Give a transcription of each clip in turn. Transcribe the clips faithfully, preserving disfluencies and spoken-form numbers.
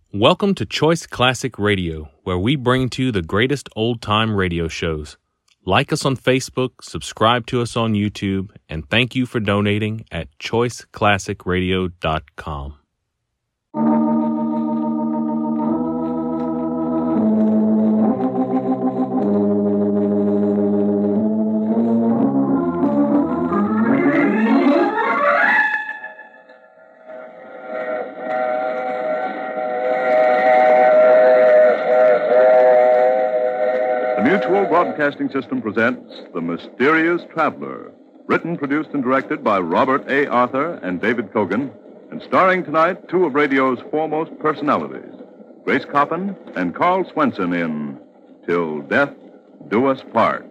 Welcome to Choice Classic Radio, where we bring to you the greatest old-time radio shows. Like us on Facebook, subscribe to us on YouTube, and thank you for donating at choice classic radio dot com. Mutual Broadcasting System presents The Mysterious Traveler, written, produced, and directed by Robert A. Arthur and David Cogan, and starring tonight two of radio's foremost personalities, Grace Coppin and Carl Swenson in Till Death Do Us Part.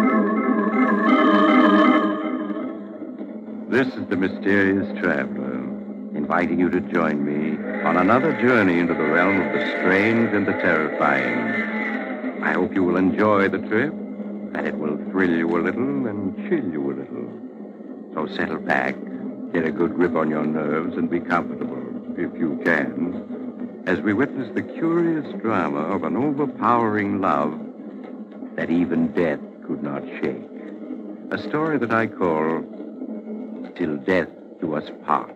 This is The Mysterious Traveler, inviting you to join me on another journey into the realm of the strange and the terrifying. I hope you will enjoy the trip, that it will thrill you a little and chill you a little. So settle back, get a good grip on your nerves, and be comfortable, if you can, as we witness the curious drama of an overpowering love that even death could not shake. A story that I call Till Death Do Us Part.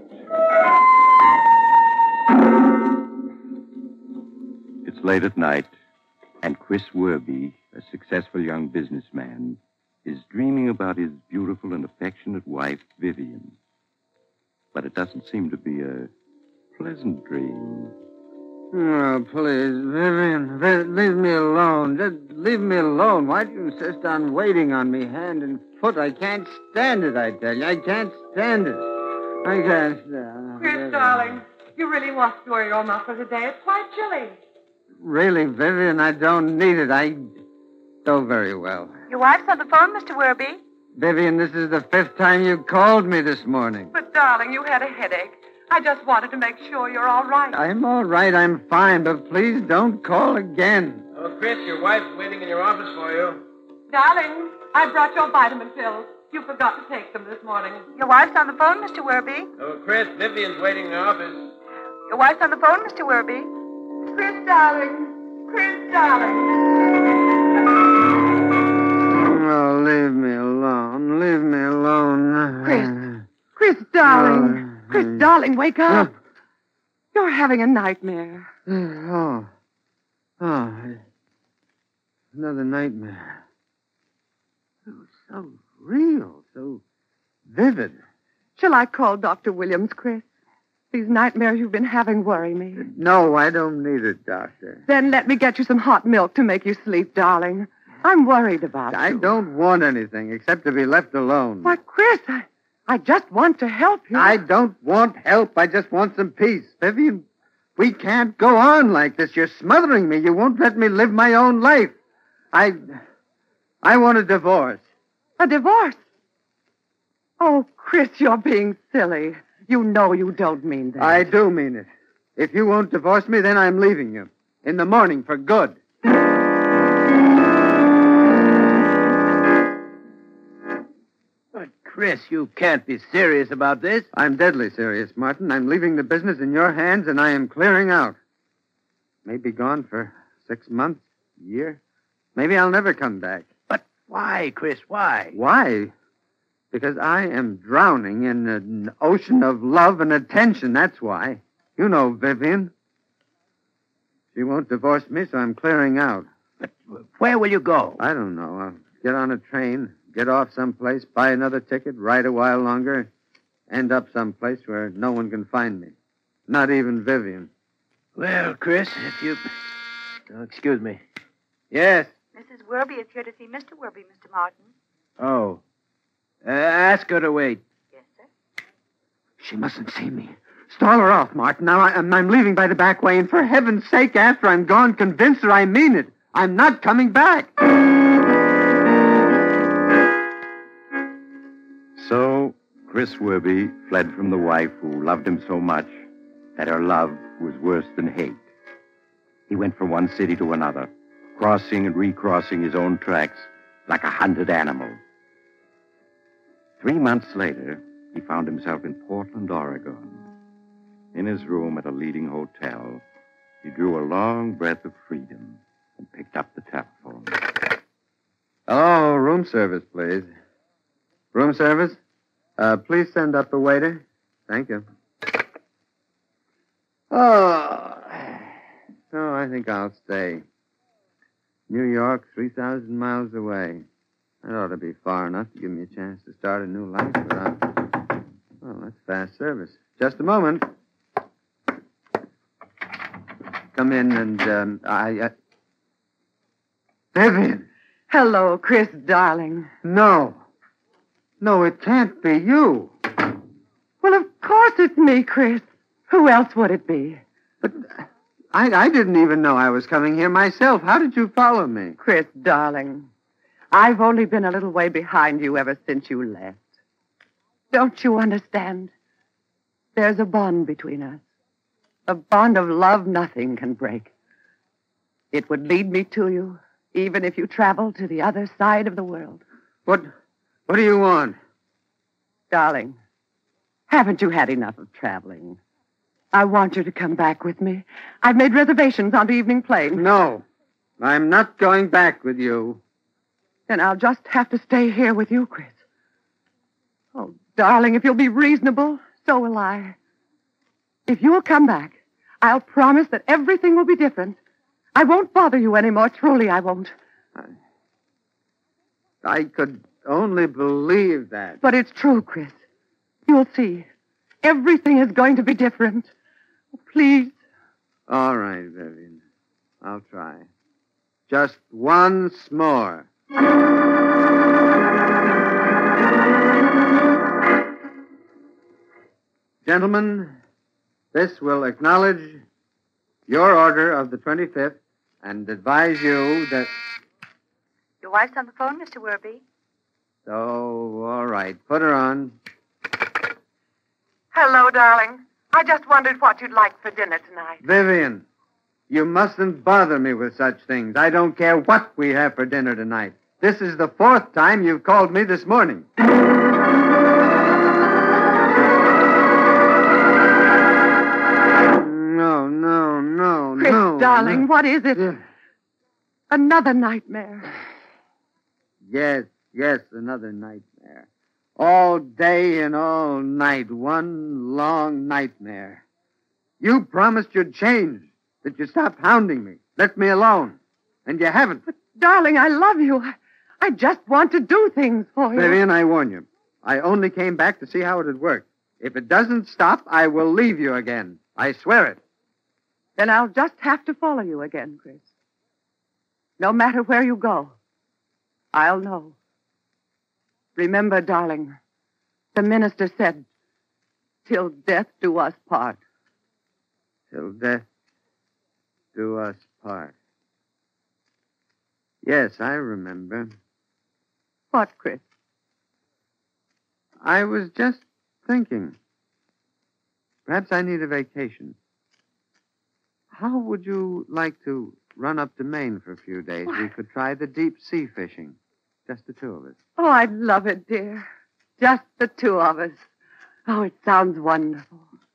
It's late at night, and Chris Werby, a successful young businessman, is dreaming about his beautiful and affectionate wife, Vivian. But it doesn't seem to be a pleasant dream. Oh, please, Vivian, Vi- leave me alone. Just leave me alone. Why do you insist on waiting on me hand and foot? I can't stand it, I tell you. I can't stand it. I can't stand it. Chris, darling, you really must wear your muffler today. It's quite chilly. Really, Vivian, I don't need it. I do very well. Your wife's on the phone, Mister Werby. Vivian, this is the fifth time you called me this morning. But, darling, you had a headache. I just wanted to make sure you're all right. I'm all right. I'm fine, but please don't call again. Oh, Chris, your wife's waiting in your office for you. Darling, I brought your vitamin pills. You forgot to take them this morning. Your wife's on the phone, Mister Werby. Oh, Chris, Vivian's waiting in the office. Your wife's on the phone, Mister Werby. Chris, darling. Chris, darling. Oh, leave me alone. Leave me alone. Chris. Chris, darling. Oh. Chris, darling, wake up. You're having a nightmare. Oh. Oh. Another nightmare. It was so real, so vivid. Shall I call Doctor Williams, Chris? These nightmares you've been having worry me. No, I don't need it, Doctor. Then let me get you some hot milk to make you sleep, darling. I'm worried about I you. don't want anything except to be left alone. Why, Chris, I, I just want to help you. I don't want help. I just want some peace. Vivian, we can't go on like this. You're smothering me. You won't let me live my own life. I... I want a divorce. A divorce? Oh, Chris, you're being silly. You know you don't mean that. I do mean it. If you won't divorce me, then I'm leaving you. In the morning, for good. But, Chris, you can't be serious about this. I'm deadly serious, Martin. I'm leaving the business in your hands, and I am clearing out. Maybe gone for six months, a year. Maybe I'll never come back. But why, Chris, why? Why? Because I am drowning in an ocean of love and attention, that's why. You know Vivian. She won't divorce me, so I'm clearing out. But where will you go? I don't know. I'll get on a train, get off someplace, buy another ticket, ride a while longer, end up someplace where no one can find me. Not even Vivian. Well, Chris, if you... Oh, excuse me. Yes? Missus Werby is here to see Mister Werby, Mister Martin. Oh. Uh, ask her to wait. Yes, sir. She mustn't see me. Stall her off, Martin. Now I, I'm, I'm leaving by the back way, and for heaven's sake, after I'm gone, convince her I mean it. I'm not coming back. So, Chris Werby fled from the wife who loved him so much that her love was worse than hate. He went from one city to another, crossing and recrossing his own tracks like a hunted animal. Three months later, he found himself in Portland, Oregon. In his room at a leading hotel, he drew a long breath of freedom and picked up the telephone. Hello, room service, please. Room service? Uh, please send up the waiter. Thank you. Oh, no, I think I'll stay. New York, three thousand miles away. That ought to be far enough to give me a chance to start a new life without... Oh, that's fast service. Just a moment. Come in and, um, I... I... Vivian! Hello, Chris, darling. No. No, it can't be you. Well, of course it's me, Chris. Who else would it be? But I, I didn't even know I was coming here myself. How did you follow me? Chris, darling, I've only been a little way behind you ever since you left. Don't you understand? There's a bond between us. A bond of love nothing can break. It would lead me to you, even if you traveled to the other side of the world. What, what do you want? Darling, haven't you had enough of traveling? I want you to come back with me. I've made reservations on the evening plane. No, I'm not going back with you. Then I'll just have to stay here with you, Chris. Oh, darling, if you'll be reasonable, so will I. If you'll come back, I'll promise that everything will be different. I won't bother you anymore. Truly, I won't. I, I could only believe that. But it's true, Chris. You'll see. Everything is going to be different. Please. All right, Vivian. I'll try. Just once more. Gentlemen, this will acknowledge your order of the twenty-fifth and advise you that... Your wife's on the phone, Mister Werby. Oh, all right. Put her on. Hello, darling. I just wondered what you'd like for dinner tonight. Vivian, you mustn't bother me with such things. I don't care what we have for dinner tonight. This is the fourth time you've called me this morning. No, no, no, Chris, no. darling, no. what is it? Yeah. Another nightmare. Yes, yes, another nightmare. All day and all night, one long nightmare. You promised you'd change, that you'd stop hounding me, let me alone. And you haven't. But, darling, I love you. I, I just want to do things for you. Vivian, I warn you. I only came back to see how it would work. If it doesn't stop, I will leave you again. I swear it. Then I'll just have to follow you again, Chris. No matter where you go, I'll know. Remember, darling, the minister said, till death do us part. Till death do us part. Yes, I remember. What, Chris? I was just thinking. Perhaps I need a vacation. How would you like to run up to Maine for a few days? What? We could try the deep sea fishing. Just the two of us. Oh, I'd love it, dear. Just the two of us. Oh, it sounds wonderful.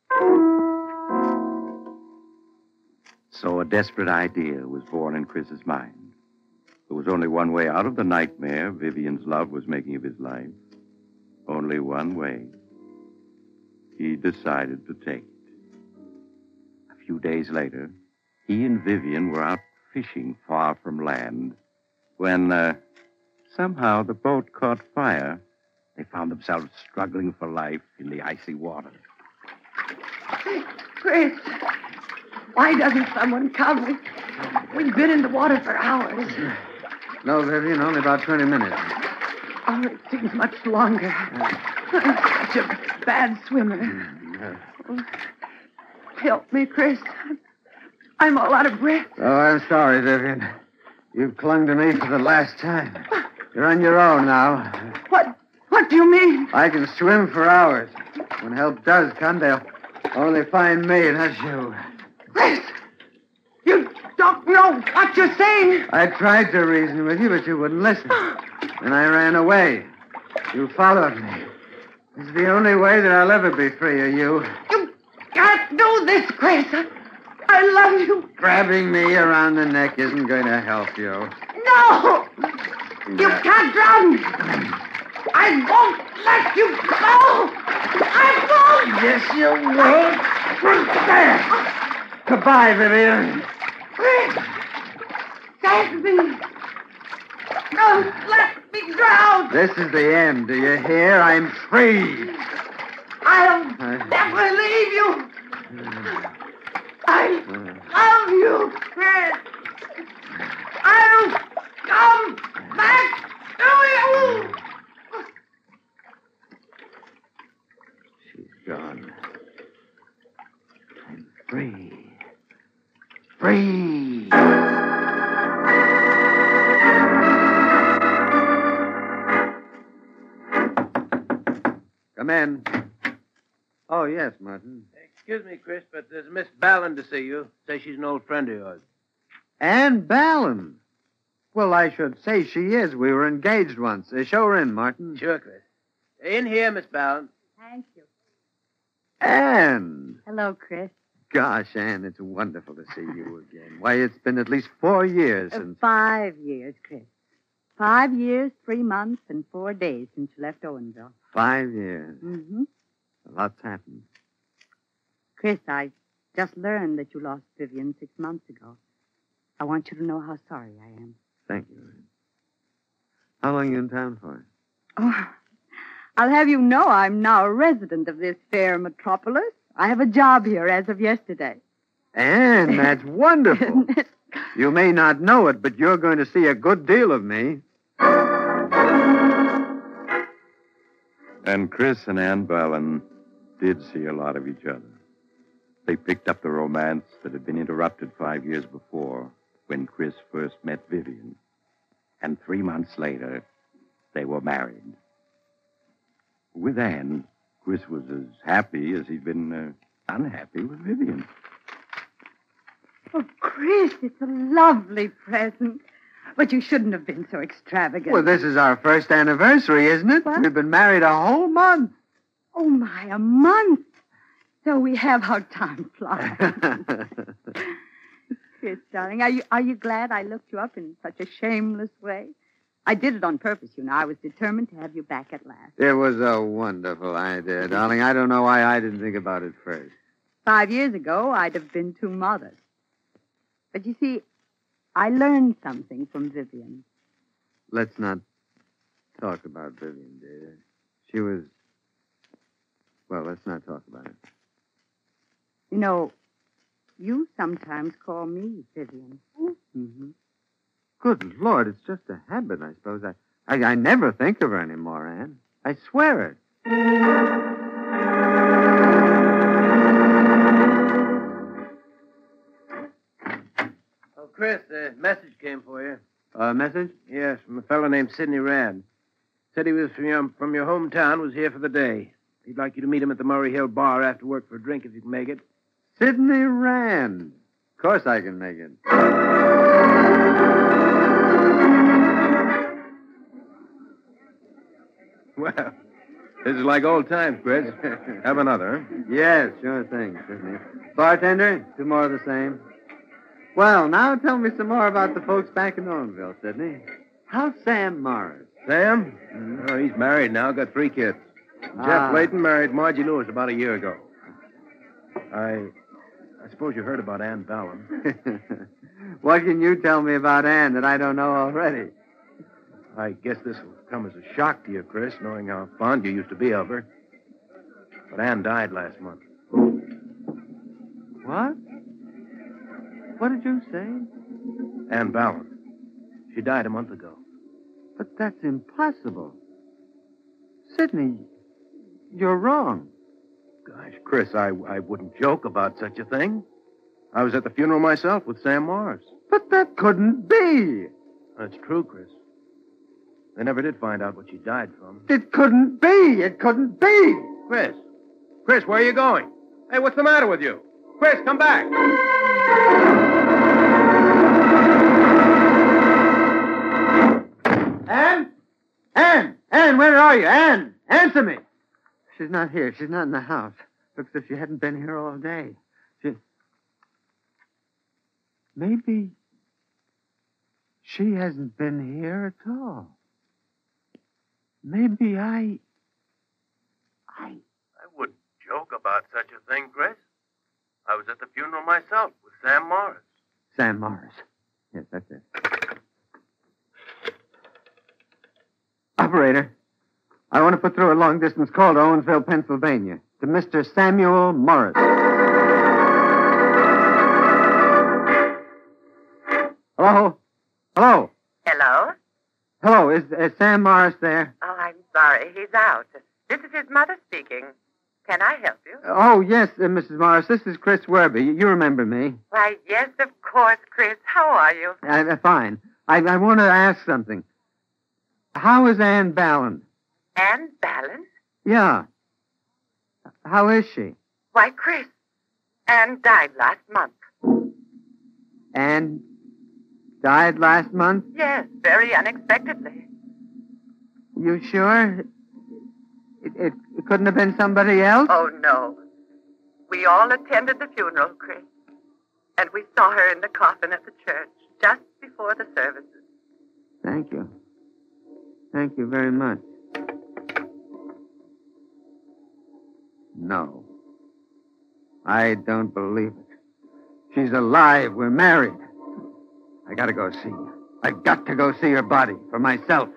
So a desperate idea was born in Chris's mind. There was only one way out of the nightmare Vivian's love was making of his life. Only one way. He decided to take it. A few days later, he and Vivian were out fishing far from land when uh, somehow the boat caught fire. They found themselves struggling for life in the icy water. Chris, why doesn't someone come? We, we've been in the water for hours. No, Vivian, only about twenty minutes. Oh, it seems much longer. I'm such a bad swimmer. Oh, help me, Chris. I'm all out of breath. Oh, I'm sorry, Vivian. You've clung to me for the last time. You're on your own now. What? What do you mean? I can swim for hours. When help does come, they'll only find me, not you. Chris, you don't know what you're saying. I tried to reason with you, but you wouldn't listen. And I ran away. You followed me. It's the only way that I'll ever be free of you. You can't do this, Chris. I love you. Grabbing me around the neck isn't going to help you. No! You can't drown me. I won't let you go. I won't. Yes, you will. There. Goodbye, Vivian. Chris, save me. Don't let me drown. This is the end. Do you hear? I'm free. I'll never leave you. I love you, Chris. I'll come back to you. She's gone. I'm free. Free. Come in. Oh, yes, Martin. Excuse me, Chris, but there's Miss Ballin to see you. Say she's an old friend of yours. Ann Ballin. Well, I should say she is. We were engaged once. Uh, show her in, Martin. Sure, Chris. In here, Miss Ballin. Thank you. Ann. Hello, Chris. Gosh, Ann, it's wonderful to see you again. Why, it's been at least four years Uh, since... five years, Chris. Five years, three months, and four days since you left Owenville. Five years. Mm-hmm. A lot's happened. Chris, I just learned that you lost Vivian six months ago. I want you to know how sorry I am. Thank you, Ann. How long are you in town for? Oh, I'll have you know I'm now a resident of this fair metropolis. I have a job here as of yesterday. Ann, that's wonderful. You may not know it, but you're going to see a good deal of me. And Chris and Ann Ballin did see a lot of each other. They picked up the romance that had been interrupted five years before when Chris first met Vivian. And three months later, they were married. With Ann, Chris was as happy as he'd been uh, unhappy with Vivian. Oh, Chris, it's a lovely present. But you shouldn't have been so extravagant. Well, this is our first anniversary, isn't it? What? We've been married a whole month. Oh, my, a month. So we have how time flies. Chris, darling, are you, are you glad I looked you up in such a shameless way? I did it on purpose, you know. I was determined to have you back at last. It was a wonderful idea, darling. I don't know why I didn't think about it first. Five years ago, I'd have been too modest. But you see, I learned something from Vivian. Let's not talk about Vivian, dear. She was... Well, let's not talk about it. You know, you sometimes call me Vivian. Mm-hmm. Good Lord, it's just a habit, I suppose. I, I, I never think of her anymore, Ann. I swear it. Oh, Chris, a message came for you. A message? Yes, from a fellow named Sidney Rand. Said he was from your, from your hometown, was here for the day. He'd like you to meet him at the Murray Hill bar after work for a drink if you can make it. Sidney Rand. Of course I can make it. Well, this is like old times, Chris. Have another, huh? Yes, sure thing, Sidney. Bartender, two more of the same. Well, now tell me some more about the folks back in Owenville, Sidney. How's Sam Morris? Sam? Mm-hmm. Oh, he's married now, got three kids. Ah. Jeff Layton married Margie Lewis about a year ago. I I suppose you heard about Ann Ballin. What can you tell me about Ann that I don't know already? I guess this will come as a shock to you, Chris, knowing how fond you used to be of her. But Ann died last month. What? What did you say? Ann Ballin. She died a month ago. But that's impossible. Sidney, you're wrong. Gosh, Chris, I, I wouldn't joke about such a thing. I was at the funeral myself with Sam Morris. But that couldn't be. That's true, Chris. They never did find out what she died from. It couldn't be. It couldn't be. Chris. Chris, where are you going? Hey, what's the matter with you? Chris, come back. Ann? Ann? Ann, where are you? Ann, answer me. She's not here. She's not in the house. Looks as if she hadn't been here all day. She... maybe she hasn't been here at all. Maybe I... I... I wouldn't joke about such a thing, Chris. I was at the funeral myself with Sam Morris. Sam Morris. Yes, that's it. Operator, I want to put through a long-distance call to Owensville, Pennsylvania, to Mister Samuel Morris. Hello? Hello? Hello? Hello, is, is Sam Morris there? Oh, I'm sorry. He's out. This is his mother speaking. Can I help you? Oh, yes, uh, Missus Morris. This is Chris Werby. You, you remember me. Why, yes, of course, Chris. How are you? Uh, uh, fine. I, I want to ask something. How is Ann Ballon? Ann Ballon? Yeah. How is she? Why, Chris, Ann died last month. Ann died last month? Yes, very unexpectedly. You sure? It, it, it couldn't have been somebody else? Oh, no. We all attended the funeral, Chris. And we saw her in the coffin at the church just before the services. Thank you. Thank you very much. No. I don't believe it. She's alive. We're married. I gotta go see her. I've got to go see her body for myself.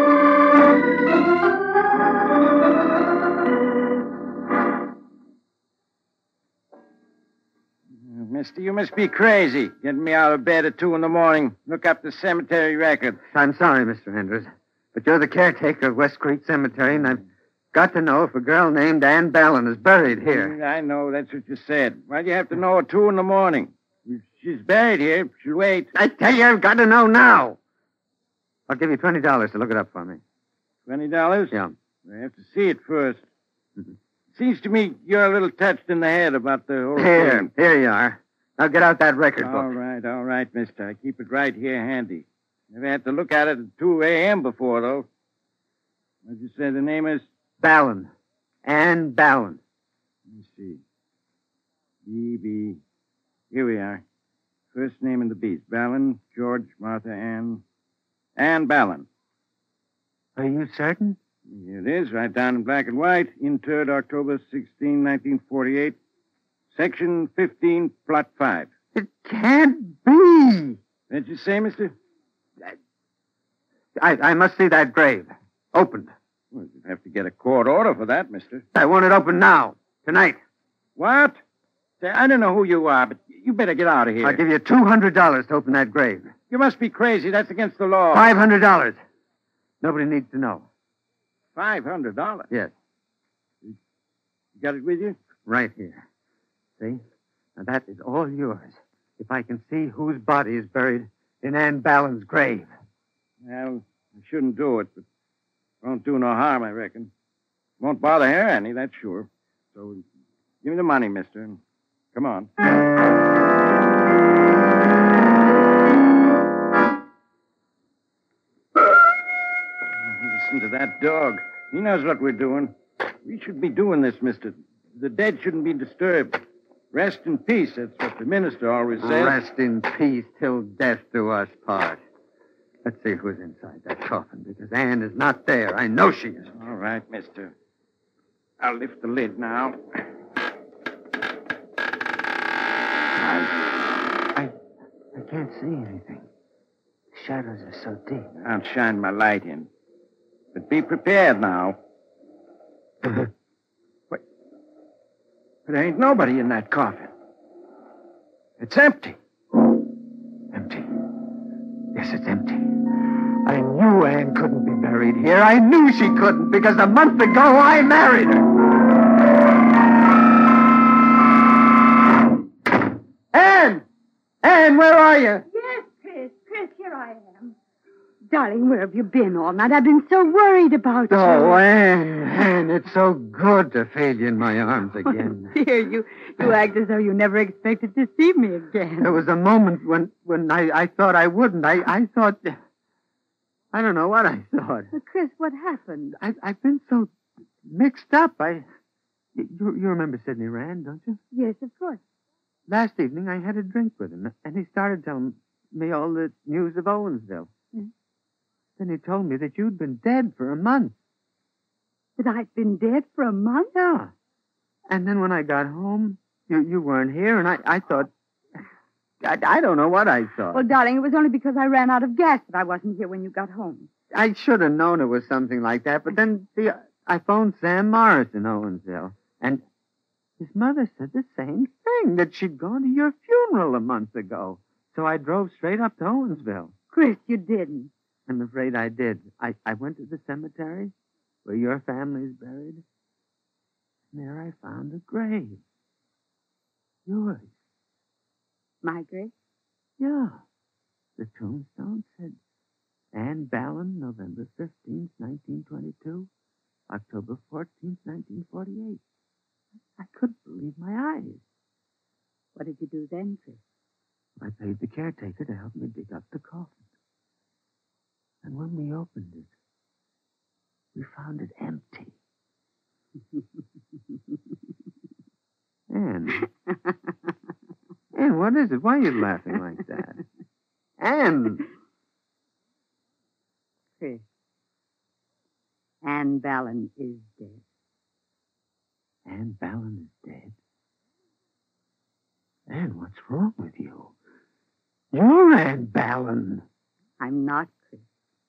Mister, you must be crazy. Getting me out of bed at two in the morning. Look up the cemetery record. I'm sorry, Mister Henders, but you're the caretaker of West Creek Cemetery, and I've got to know if a girl named Ann Ballon is buried here. I know, that's what you said. Why'd you have to know at two in the morning? If she's buried here, she'll wait. I tell you, I've got to know now. I'll give you twenty dollars to look it up for me. Twenty dollars? Yeah. I have to see it first. Mm-hmm. Seems to me you're a little touched in the head about the whole Here, thing. here you are. Now get out that record All book. right, all right, mister. I keep it right here handy. Never had to look at it at two a.m. before, though. What'd you say the name is? Ballon. Ann Ballon. Let me see. B B. Here we are. First name in the beast. Ballon, George, Martha, Ann. Ann Ballon. Are you certain? Here it is, right down in black and white. Interred October sixteenth, nineteen forty-eight. Section fifteen, plot five. It can't be. What'd you say, mister? I, I must see that grave. Opened. Well, you'd have to get a court order for that, mister. I want it open now. Tonight. What? Say, I don't know who you are, but you better get out of here. I'll give you two hundred dollars to open that grave. You must be crazy. That's against the law. five hundred dollars. Nobody needs to know. Five hundred dollars? Yes. You got it with you? Right here. See? Now that is all yours. If I can see whose body is buried in Ann Ballon's grave. Well, I shouldn't do it, but won't do no harm, I reckon. Won't bother her any, that's sure. So give me the money, mister, and come on. Listen to that dog. He knows what we're doing. We should be doing this, mister. The dead shouldn't be disturbed. Rest in peace, that's what the minister always says. Rest in peace till death do us part. Let's see who's inside that coffin, because Ann is not there. I know she isn't. All right, mister. I'll lift the lid now. I, I, I can't see anything. The shadows are so deep. I'll shine my light in. But be prepared now. What? There ain't nobody in that coffin. It's empty. Empty. Yes, it's empty. I knew Ann couldn't be buried here. I knew she couldn't because a month ago I married her. Ann! Ann, where are you? Yes, Chris. Chris, here I am. Darling, where have you been all night? I've been so worried about you. Oh, Ann, Ann, it's so good to feel you in my arms again. Oh, dear, you, you act as though you never expected to see me again. There was a moment when, when I, I thought I wouldn't. I, I thought... I don't know what I thought. Well, Chris, what happened? I, I've been so mixed up. I... You, you remember Sidney Rand, don't you? Yes, of course. last evening I had a drink with him, and he started telling me all the news of Owensville. Mm. Then he told me that you'd been dead for a month. That I'd been dead for a month? Yeah. And then when I got home, you you weren't here, and I, I thought... I, I don't know what I thought. Well, darling, it was only because I ran out of gas that I wasn't here when you got home. I should have known it was something like that, but then the, I phoned Sam Morris in Owensville, and his mother said the same thing, that she'd gone to your funeral a month ago. So I drove straight up to Owensville. Chris, you didn't. I'm afraid I did. I, I went to the cemetery where your family's buried. And there I found a grave. Yours. My grave? Yeah. The tombstone said, Ann Ballin, November fifteenth, nineteen twenty-two, October fourteenth, nineteen forty-eight. I couldn't believe my eyes. What did you do then, Chris? I paid the caretaker to help me dig up the coffin. And when we opened it, we found it empty. Ann. Ann, what is it? Why are you laughing like that? Ann. Chris. Ann Ballin is dead. Ann Ballin is dead? Ann, what's wrong with you? You're Ann Ballin. I'm not, Chris.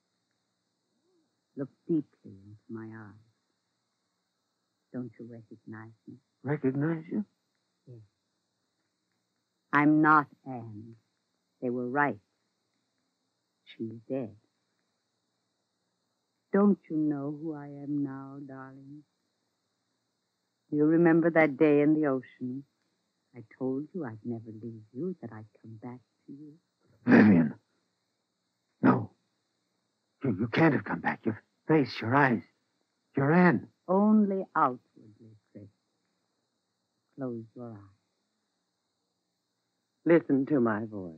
Look deeply into my eyes. Don't you recognize me? Recognize you? Yes. I'm not Ann. They were right. She's dead. Don't you know who I am now, darling? You remember that day in the ocean? I told you I'd never leave you, that I'd come back to you. Vivian. No. You, you can't have come back. Your face, your eyes. You're Ann. Only outwardly, Chris. Close your eyes. Listen to my voice.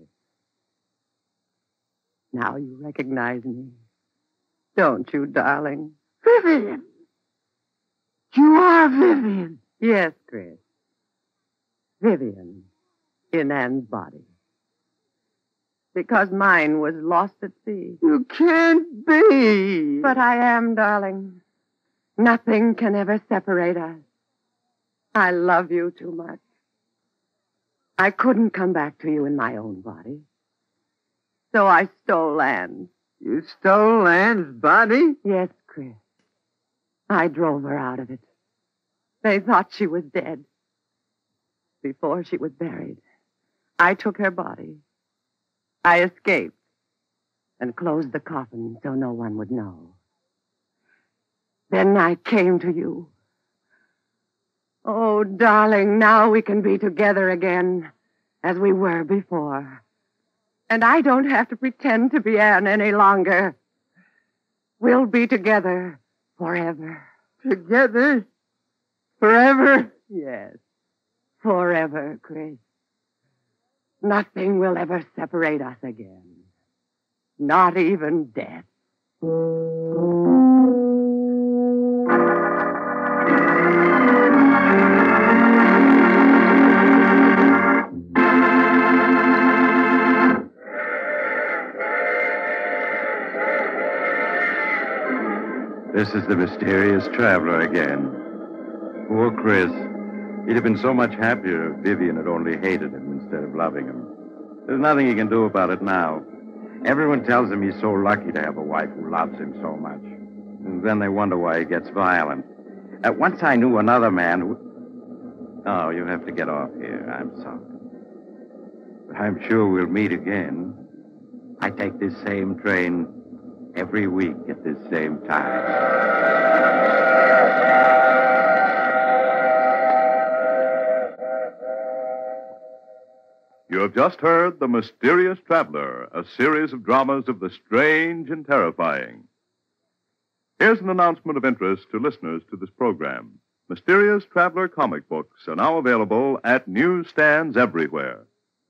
Now you recognize me. Don't you, darling? Vivian! You are Vivian. Yes, Chris. Vivian in Ann's body. Because mine was lost at sea. You can't be. But I am, darling. Nothing can ever separate us. I love you too much. I couldn't come back to you in my own body. So I stole Ann's. You stole Ann's body? Yes, Chris. I drove her out of it. They thought she was dead. Before she was buried, I took her body. I escaped and closed the coffin so no one would know. Then I came to you. Oh, darling, now we can be together again as we were before. And I don't have to pretend to be Ann any longer. We'll be together forever. Together? Forever? Yes, forever, Chris. Nothing will ever separate us again. Not even death. This is the mysterious traveler again. Poor Chris. He'd have been so much happier if Vivian had only hated him instead of loving him. There's nothing he can do about it now. Everyone tells him he's so lucky to have a wife who loves him so much. And then they wonder why he gets violent. Uh, once I knew another man who... Oh, you have to get off here. I'm sorry. But I'm sure we'll meet again. I take this same train every week at this same time. You have just heard The Mysterious Traveler, a series of dramas of the strange and terrifying. Here's an announcement of interest to listeners to this program. Mysterious Traveler comic books are now available at newsstands everywhere.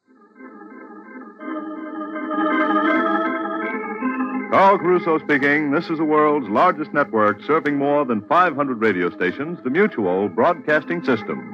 Carl Caruso speaking. This is the world's largest network serving more than five hundred radio stations, the Mutual Broadcasting System.